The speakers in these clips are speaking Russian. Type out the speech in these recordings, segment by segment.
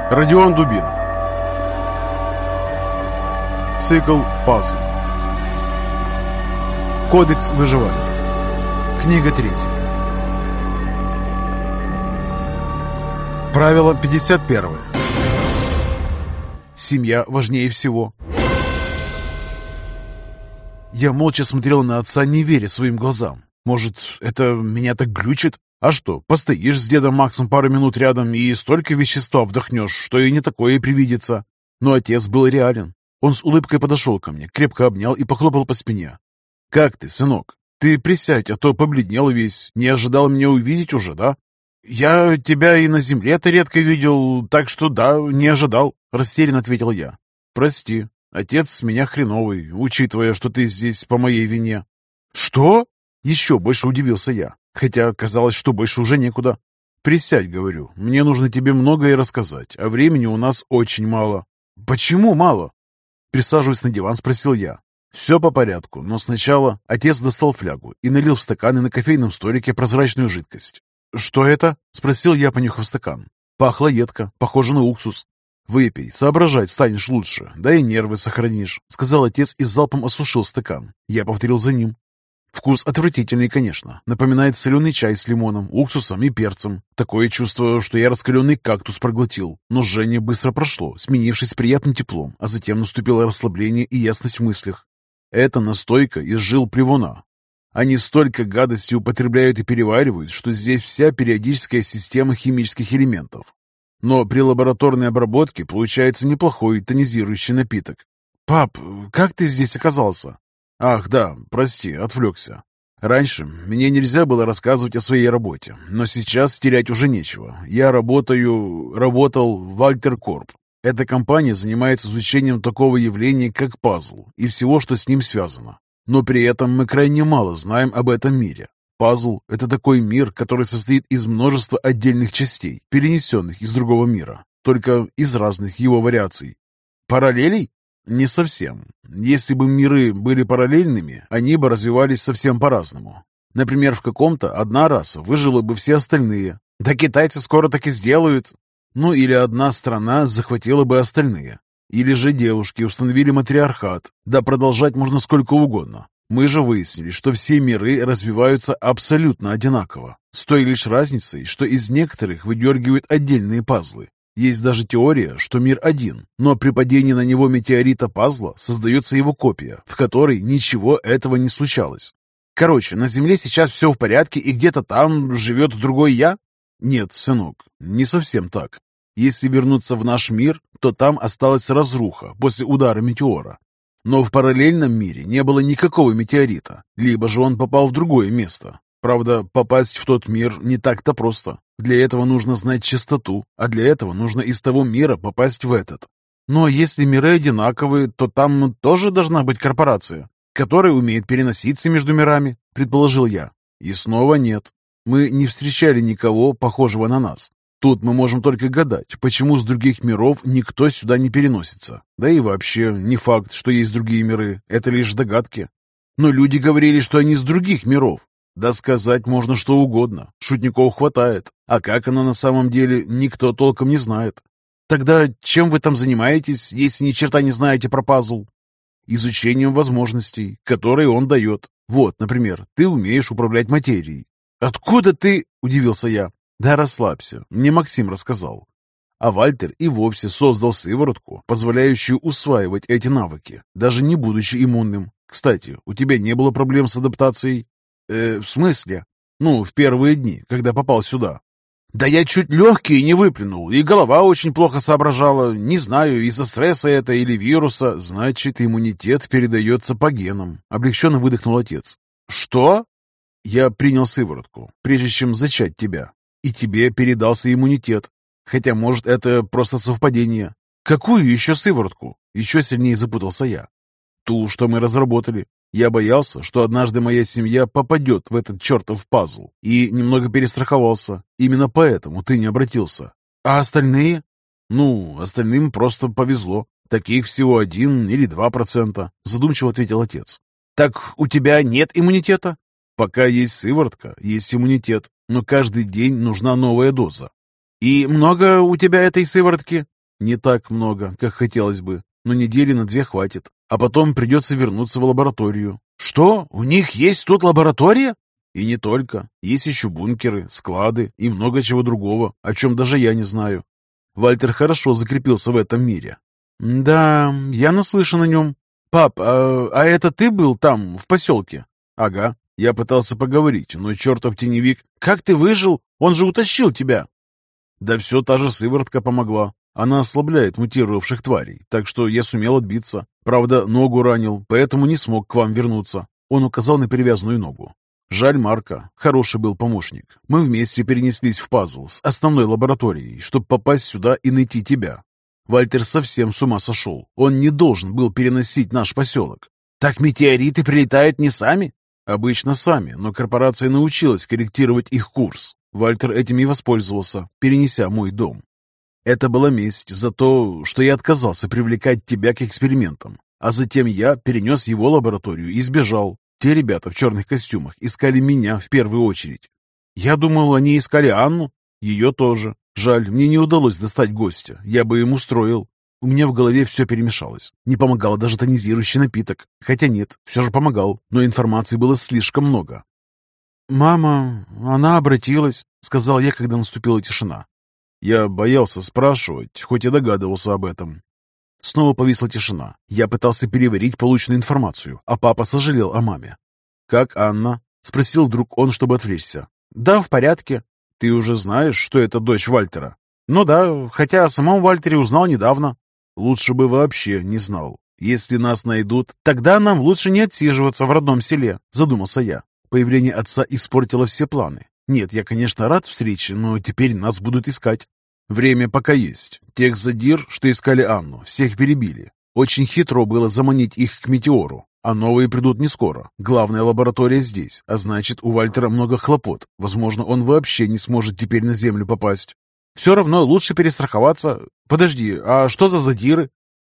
Родион Дубинов. Цикл «Пазл». Кодекс выживания. Книга 3. Правило 51. Семья важнее всего. Я молча смотрел на отца, не веря своим глазам. Может, это меня так глючит? А что, постоишь с дедом Максом пару минут рядом и столько вещества вдохнешь, что и не такое привидится. Но отец был реален. Он с улыбкой подошел ко мне, крепко обнял и похлопал по спине. «Как ты, сынок? Ты присядь, а то побледнел весь. Не ожидал меня увидеть уже, да?» «Я тебя и на земле-то редко видел, так что да, не ожидал», — растерянно ответил я. «Прости, отец с меня хреновый, учитывая, что ты здесь по моей вине». «Что?» — еще больше удивился я, хотя казалось, что больше уже некуда. «Присядь, — говорю, — мне нужно тебе многое рассказать, а времени у нас очень мало». «Почему мало?» Присаживаясь на диван, спросил я. «Все по порядку, но сначала...» Отец достал флягу и налил в стаканы на кофейном столике прозрачную жидкость. «Что это?» — спросил я, понюхав стакан. Пахло едко, похоже на уксус. «Выпей, соображать станешь лучше, да и нервы сохранишь», — сказал отец и залпом осушил стакан. Я повторил за ним. Вкус отвратительный, конечно. Напоминает соленый чай с лимоном, уксусом и перцем. Такое чувство, что я раскаленный кактус проглотил. Но жжение быстро прошло, сменившись приятным теплом, а затем наступило расслабление и ясность в мыслях. Это настойка из жил плевуна. Они столько гадости употребляют и переваривают, что здесь вся периодическая система химических элементов. Но при лабораторной обработке получается неплохой тонизирующий напиток. «Пап, как ты здесь оказался?» «Ах, да, прости, отвлекся. Раньше мне нельзя было рассказывать о своей работе, но сейчас терять уже нечего. Я работал в Альтер Корп. Эта компания занимается изучением такого явления, как пазл, и всего, что с ним связано. Но при этом мы крайне мало знаем об этом мире. Пазл – это такой мир, который состоит из множества отдельных частей, перенесенных из другого мира, только из разных его вариаций. Параллелей? Не совсем. Если бы миры были параллельными, они бы развивались совсем по-разному. Например, в каком-то одна раса выжила бы все остальные. Да китайцы скоро так и сделают. Ну или одна страна захватила бы остальные. Или же девушки установили матриархат. Да продолжать можно сколько угодно. Мы же выяснили, что все миры развиваются абсолютно одинаково. С той лишь разницей, что из некоторых выдергивают отдельные пазлы. Есть даже теория, что мир один, но при падении на него метеорита-пазла создается его копия, в которой ничего этого не случалось. Короче, на Земле сейчас все в порядке, и где-то там живет другой я? Нет, сынок, не совсем так. Если вернуться в наш мир, то там осталась разруха после удара метеора. Но в параллельном мире не было никакого метеорита, либо же он попал в другое место. Правда, попасть в тот мир не так-то просто. Для этого нужно знать частоту, а для этого нужно из того мира попасть в этот. Но если миры одинаковые, то там тоже должна быть корпорация, которая умеет переноситься между мирами, предположил я. И снова нет. Мы не встречали никого, похожего на нас. Тут мы можем только гадать, почему с других миров никто сюда не переносится. Да и вообще, не факт, что есть другие миры, это лишь догадки. Но люди говорили, что они с других миров. Да сказать можно что угодно, шутников хватает, а как оно на самом деле, никто толком не знает. Тогда чем вы там занимаетесь, если ни черта не знаете про пазл? Изучением возможностей, которые он дает. Вот, например, ты умеешь управлять материей. «Откуда ты?» – удивился я. «Да расслабься, мне Максим рассказал». А Вальтер и вовсе создал сыворотку, позволяющую усваивать эти навыки, даже не будучи иммунным. Кстати, у тебя не было проблем с адаптацией? В смысле? Ну, в первые дни, когда попал сюда. Да я чуть легкие не выплюнул, и голова очень плохо соображала. Не знаю, из-за стресса это или вируса. Значит, иммунитет передается по генам. Облегченно выдохнул отец. Что? Я принял сыворотку, прежде чем зачать тебя. И тебе передался иммунитет. Хотя, может, это просто совпадение. Какую еще сыворотку? Еще сильнее запутался я. Ту, что мы разработали. Я боялся, что однажды моя семья попадет в этот чертов пазл, и немного перестраховался. Именно поэтому ты не обратился. А остальные? Ну, остальным просто повезло. Таких всего 1 или 2%, задумчиво ответил отец. Так у тебя нет иммунитета? Пока есть сыворотка, есть иммунитет, но каждый день нужна новая доза. И много у тебя этой сыворотки? Не так много, как хотелось бы, но недели на 2 хватит. А потом придется вернуться в лабораторию. Что? У них есть тут лаборатория? И не только. Есть еще бункеры, склады и много чего другого, о чем даже я не знаю. Вальтер хорошо закрепился в этом мире. Да, я наслышан о нем. Пап, а это ты был там, в поселке? Ага. Я пытался поговорить, но чертов теневик... Как ты выжил? Он же утащил тебя. Да все та же сыворотка помогла. Она ослабляет мутировавших тварей, так что я сумел отбиться. Правда, ногу ранил, поэтому не смог к вам вернуться. Он указал на перевязанную ногу. Жаль Марка, хороший был помощник. Мы вместе перенеслись в пазл с основной лабораторией, чтобы попасть сюда и найти тебя. Вальтер совсем с ума сошел. Он не должен был переносить наш поселок. Так метеориты прилетают не сами? Обычно сами, но корпорация научилась корректировать их курс. Вальтер этим и воспользовался, перенеся мой дом. Это была месть за то, что я отказался привлекать тебя к экспериментам. А затем я перенес его лабораторию и сбежал. Те ребята в черных костюмах искали меня в первую очередь. Я думал, они искали Анну. Ее тоже. Жаль, мне не удалось достать гостя. Я бы им устроил. У меня в голове все перемешалось. Не помогал даже тонизирующий напиток. Хотя нет, все же помогал, но информации было слишком много. «Мама, она обратилась», — сказал я, когда наступила тишина. Я боялся спрашивать, хоть и догадывался об этом. Снова повисла тишина. Я пытался переварить полученную информацию, а папа сожалел о маме. «Как Анна?» — спросил вдруг он, чтобы отвлечься. «Да, в порядке». «Ты уже знаешь, что это дочь Вальтера?» «Ну да, хотя о самом Вальтере узнал недавно». «Лучше бы вообще не знал. Если нас найдут...» «Тогда нам лучше не отсиживаться в родном селе», — задумался я. Появление отца испортило все планы. Нет, я, конечно, рад встрече, но теперь нас будут искать. Время пока есть. Тех задир, что искали Анну, всех перебили. Очень хитро было заманить их к метеору. А новые придут не скоро. Главная лаборатория здесь, а значит, у Вальтера много хлопот. Возможно, он вообще не сможет теперь на Землю попасть. Все равно лучше перестраховаться. Подожди, а что за задиры?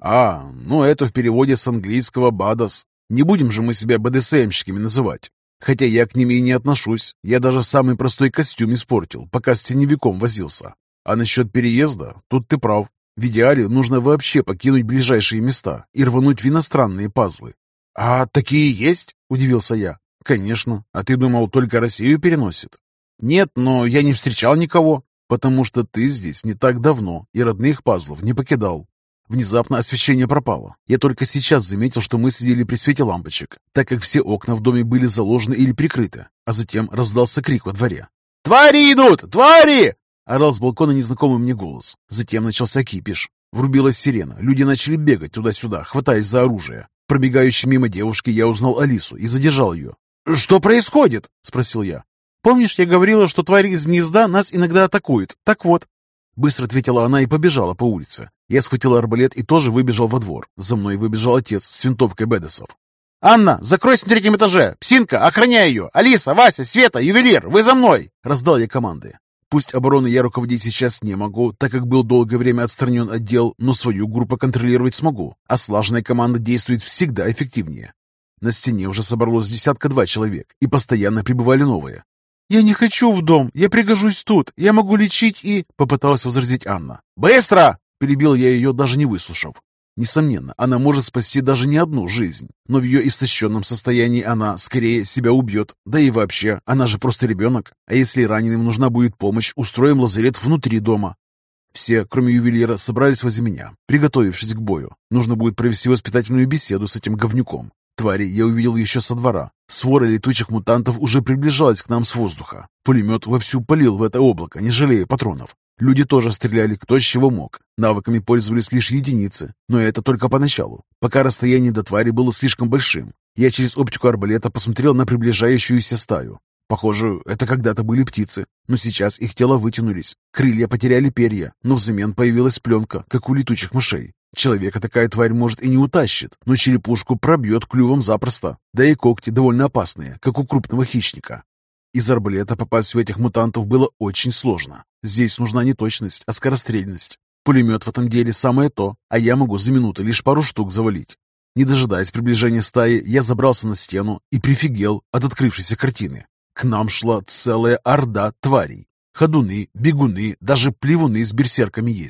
Ну это в переводе с английского «бадас». Не будем же мы себя БДСМщиками называть. Хотя я к ним и не отношусь. Я даже самый простой костюм испортил, пока с теневиком возился. А насчет переезда, тут ты прав. В идеале нужно вообще покинуть ближайшие места и рвануть в иностранные пазлы. «А такие есть?» – удивился я. «Конечно. А ты думал, только Россию переносит?» «Нет, но я не встречал никого». «Потому что ты здесь не так давно и родных пазлов не покидал». Внезапно освещение пропало. Я только сейчас заметил, что мы сидели при свете лампочек, так как все окна в доме были заложены или прикрыты. А затем раздался крик во дворе. «Твари идут! Твари!» — орал с балкона незнакомый мне голос. Затем начался кипиш. Врубилась сирена. Люди начали бегать туда-сюда, хватаясь за оружие. Пробегающей мимо девушки я узнал Алису и задержал ее. «Что происходит?» — спросил я. «Помнишь, я говорила, что твари из гнезда нас иногда атакуют? Так вот». Быстро ответила она и побежала по улице. Я схватил арбалет и тоже выбежал во двор. За мной выбежал отец с винтовкой Бедесов. «Анна, закройся на 3-м этаже! Псинка, охраняй ее! Алиса, Вася, Света, ювелир, вы за мной!» Раздал я команды. Пусть обороной я руководить сейчас не могу, так как был долгое время отстранен от дел, но свою группу контролировать смогу, а слаженная команда действует всегда эффективнее. На стене уже собралось 10-2 человек, и постоянно прибывали новые. «Я не хочу в дом, я пригожусь тут, я могу лечить и...» — попыталась возразить Анна. «Быстро!» — перебил я ее, даже не выслушав. Несомненно, она может спасти даже не одну жизнь, но в ее истощенном состоянии она скорее себя убьет. Да и вообще, она же просто ребенок. А если раненым нужна будет помощь, устроим лазарет внутри дома. Все, кроме ювелира, собрались возле меня, приготовившись к бою. Нужно будет провести воспитательную беседу с этим говнюком. Твари я увидел еще со двора. Свора летучих мутантов уже приближалась к нам с воздуха. Пулемет вовсю палил в это облако, не жалея патронов. Люди тоже стреляли кто с чего мог. Навыками пользовались лишь единицы, но это только поначалу, пока расстояние до твари было слишком большим. Я через оптику арбалета посмотрел на приближающуюся стаю. Похоже, это когда-то были птицы, но сейчас их тела вытянулись. Крылья потеряли перья, но взамен появилась пленка, как у летучих мышей. Человека такая тварь, может, и не утащит, но черепушку пробьет клювом запросто. Да и когти довольно опасные, как у крупного хищника. Из арбалета попасть в этих мутантов было очень сложно. Здесь нужна не точность, а скорострельность. Пулемет в этом деле самое то, а я могу за минуту лишь пару штук завалить. Не дожидаясь приближения стаи, я забрался на стену и прифигел от открывшейся картины. К нам шла целая орда тварей. Ходуны, бегуны, даже плевуны с берсерками есть.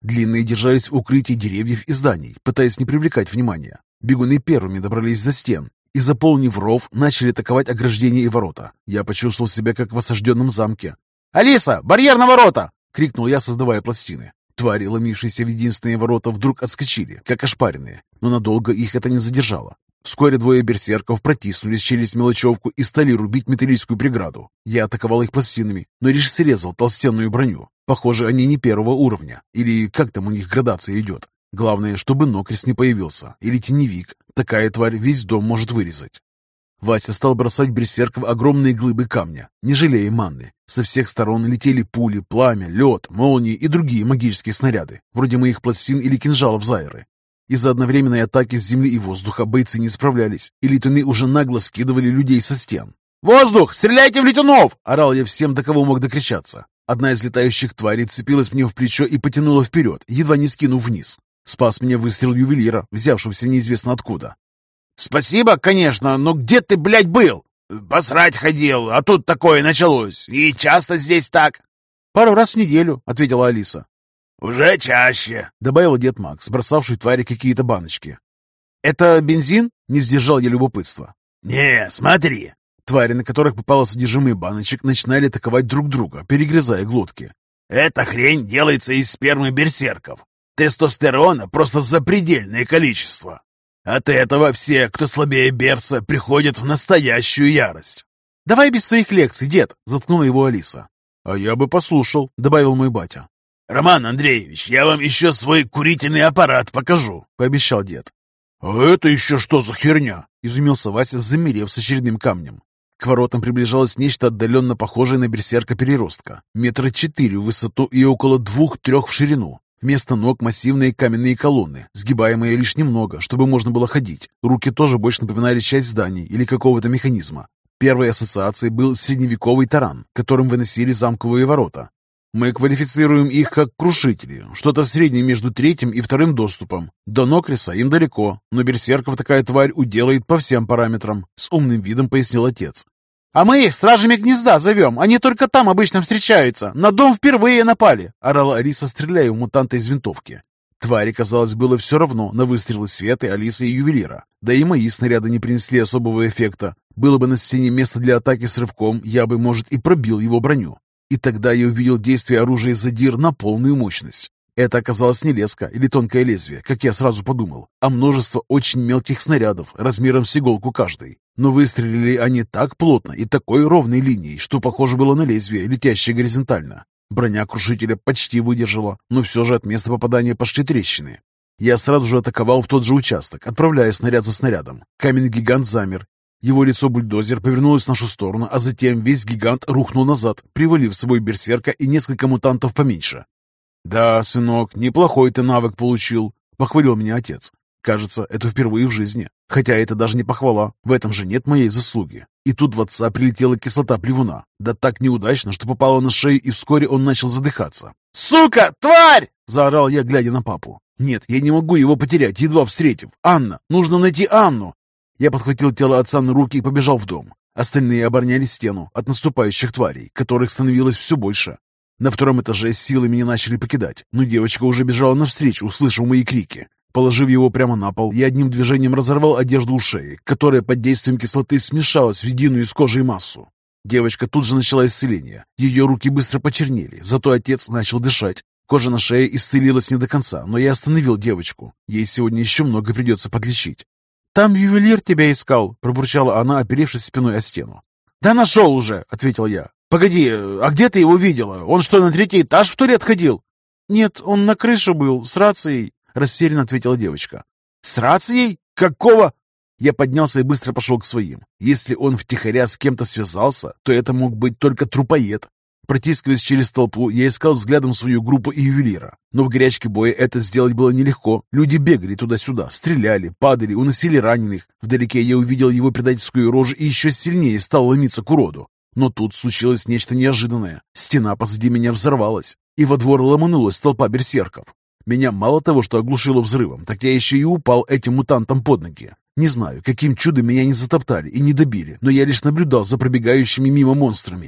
Длинные держались в укрытии деревьев и зданий, пытаясь не привлекать внимания. Бегуны первыми добрались до стен и, заполнив ров, начали атаковать ограждения и ворота. Я почувствовал себя как в осажденном замке. «Алиса, барьер на ворота!» — крикнул я, создавая пластины. Твари, ломившиеся в единственные ворота, вдруг отскочили, как ошпаренные, но надолго их это не задержало. Вскоре двое берсерков протиснулись через мелочевку и стали рубить металлическую преграду. Я атаковал их пластинами, но лишь срезал толстенную броню. Похоже, они не первого уровня, или как там у них градация идет. Главное, чтобы Нокрис не появился, или теневик. Такая тварь весь дом может вырезать. Вася стал бросать в берсерков огромные глыбы камня, не жалея манны. Со всех сторон летели пули, пламя, лед, молнии и другие магические снаряды, вроде моих пластин или кинжалов Зайры. Из-за одновременной атаки с земли и воздуха бойцы не справлялись, и летуны уже нагло скидывали людей со стен. «Воздух! Стреляйте в летунов!» — орал я всем, до кого мог докричаться. Одна из летающих тварей цепилась мне в плечо и потянула вперед, едва не скинув вниз. Спас меня выстрел ювелира, взявшегося неизвестно откуда. «Спасибо, конечно, но где ты, блядь, был?» «Посрать ходил, а тут такое началось. И часто здесь так?» «Пару раз в неделю», — ответила Алиса. «Уже чаще», — добавил дед Макс, бросавший твари какие-то баночки. «Это бензин?» — не сдержал я любопытства. «Не, смотри». Твари, на которых попало содержимое баночек, начинали атаковать друг друга, перегрызая глотки. «Эта хрень делается из спермы берсерков. Тестостерона просто запредельное количество. От этого все, кто слабее берса, приходят в настоящую ярость». «Давай без твоих лекций, дед!» — заткнула его Алиса. «А я бы послушал», — добавил мой батя. «Роман Андреевич, я вам еще свой курительный аппарат покажу», — пообещал дед. «А это еще что за херня?» — изумился Вася, замерев с очередным камнем. К воротам приближалось нечто отдаленно похожее на берсерка-переростка. 4 метра в высоту и около 2-3 в ширину. Вместо ног массивные каменные колонны, сгибаемые лишь немного, чтобы можно было ходить. Руки тоже больше напоминали часть зданий или какого-то механизма. Первой ассоциацией был средневековый таран, которым выносили замковые ворота. Мы квалифицируем их как крушители, что-то среднее между 3-м и 2-м доступом. До Нокриса им далеко, но берсерков такая тварь уделает по всем параметрам, с умным видом пояснил отец. «А мы их стражами гнезда зовем, они только там обычно встречаются, на дом впервые напали», — орала Алиса, стреляя в мутанта из винтовки. Твари, казалось, было все равно на выстрелы Светы, Алисы и ювелира. Да и мои снаряды не принесли особого эффекта. Было бы на стене место для атаки с рывком, я бы, может, и пробил его броню. И тогда я увидел действие оружия задир на полную мощность. Это оказалось не леска или тонкое лезвие, как я сразу подумал, а множество очень мелких снарядов, размером с иголку каждый. Но выстрелили они так плотно и такой ровной линией, что похоже было на лезвие, летящее горизонтально. Броня крушителя почти выдержала, но все же от места попадания пошли трещины. Я сразу же атаковал в тот же участок, отправляя снаряд за снарядом. Каменный гигант замер. Его лицо-бульдозер повернулось в нашу сторону, а затем весь гигант рухнул назад, привалив с собой берсерка и несколько мутантов поменьше. «Да, сынок, неплохой ты навык получил», — похвалил меня отец. Кажется, это впервые в жизни. Хотя это даже не похвала, в этом же нет моей заслуги. И тут в отца прилетела кислота плевуна. Да так неудачно, что попала на шею, и вскоре он начал задыхаться. «Сука! Тварь!» — заорал я, глядя на папу. «Нет, я не могу его потерять, едва встретив. Анна! Нужно найти Анну!» Я подхватил тело отца на руки и побежал в дом. Остальные обороняли стену от наступающих тварей, которых становилось все больше. На 2-м этаже силы меня начали покидать, но девочка уже бежала навстречу, услышав мои крики. Положив его прямо на пол, я одним движением разорвал одежду у шеи, которая под действием кислоты смешалась в единую из кожи и массу. Девочка тут же начала исцеление. Ее руки быстро почернели, зато отец начал дышать. Кожа на шее исцелилась не до конца, но я остановил девочку. Ей сегодня еще много придется подлечить. «Там ювелир тебя искал», — пробурчала она, оперевшись спиной о стену. «Да нашел уже», — ответил я. «Погоди, а где ты его видела? Он что, на 3-й этаж в туалет ходил?» «Нет, он на крыше был, с рацией», — растерянно ответила девочка. «С рацией? Какого?» Я поднялся и быстро пошел к своим. Если он втихаря с кем-то связался, то это мог быть только трупоед. Протискиваясь через толпу, я искал взглядом свою группу и ювелира. Но в горячке боя это сделать было нелегко. Люди бегали туда-сюда, стреляли, падали, уносили раненых. Вдалеке я увидел его предательскую рожу и еще сильнее стал ломиться к уроду. Но тут случилось нечто неожиданное. Стена позади меня взорвалась, и во двор ломанулась толпа берсерков. Меня мало того, что оглушило взрывом, так я еще и упал этим мутантам под ноги. Не знаю, каким чудом меня не затоптали и не добили, но я лишь наблюдал за пробегающими мимо монстрами.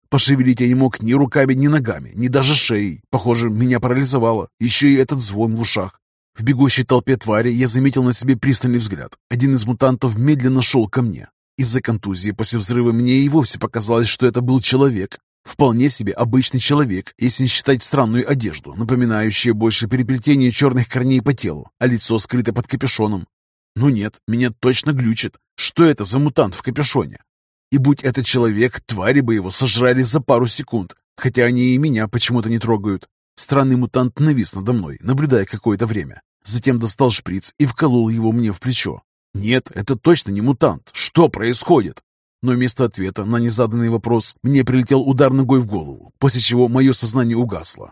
Пошевелить я не мог ни руками, ни ногами, ни даже шеей. Похоже, меня парализовало. Еще и этот звон в ушах. В бегущей толпе твари я заметил на себе пристальный взгляд. Один из мутантов медленно шел ко мне. Из-за контузии после взрыва мне и вовсе показалось, что это был человек. Вполне себе обычный человек, если не считать странную одежду, напоминающую больше переплетение черных корней по телу, а лицо скрыто под капюшоном. Но нет, меня точно глючит. Что это за мутант в капюшоне? И будь это человек, твари бы его сожрали за пару секунд, хотя они и меня почему-то не трогают. Странный мутант навис надо мной, наблюдая какое-то время. Затем достал шприц и вколол его мне в плечо. Нет, это точно не мутант. Что происходит? Но вместо ответа на незаданный вопрос мне прилетел удар ногой в голову, после чего мое сознание угасло.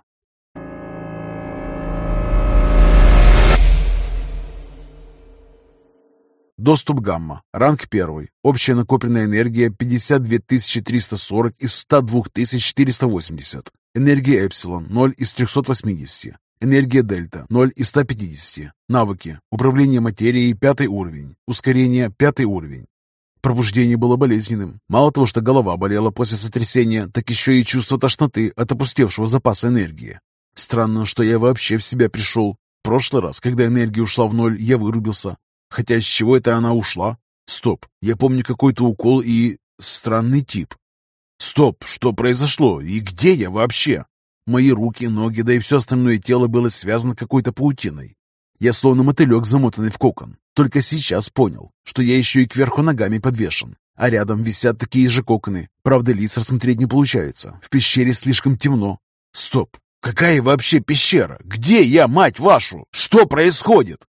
Доступ гамма. Ранг 1. Общая накопленная энергия 52 340 из 102 480. Энергия эпсилон 0 из 380. Энергия дельта 0 из 150. Навыки. Управление материей 5 уровень. Ускорение 5 уровень. Пробуждение было болезненным. Мало того, что голова болела после сотрясения, так еще и чувство тошноты от опустевшего запаса энергии. Странно, что я вообще в себя пришел. В прошлый раз, когда энергия ушла в ноль, я вырубился. Хотя с чего это она ушла? Стоп, я помню какой-то укол и... странный тип. Стоп, что произошло? И где я вообще? Мои руки, ноги, да и все остальное тело было связано какой-то паутиной. Я словно мотылек, замотанный в кокон. Только сейчас понял, что я еще и кверху ногами подвешен. А рядом висят такие же коконы. Правда, лиц рассмотреть не получается. В пещере слишком темно. Стоп, какая вообще пещера? Где я, мать вашу? Что происходит?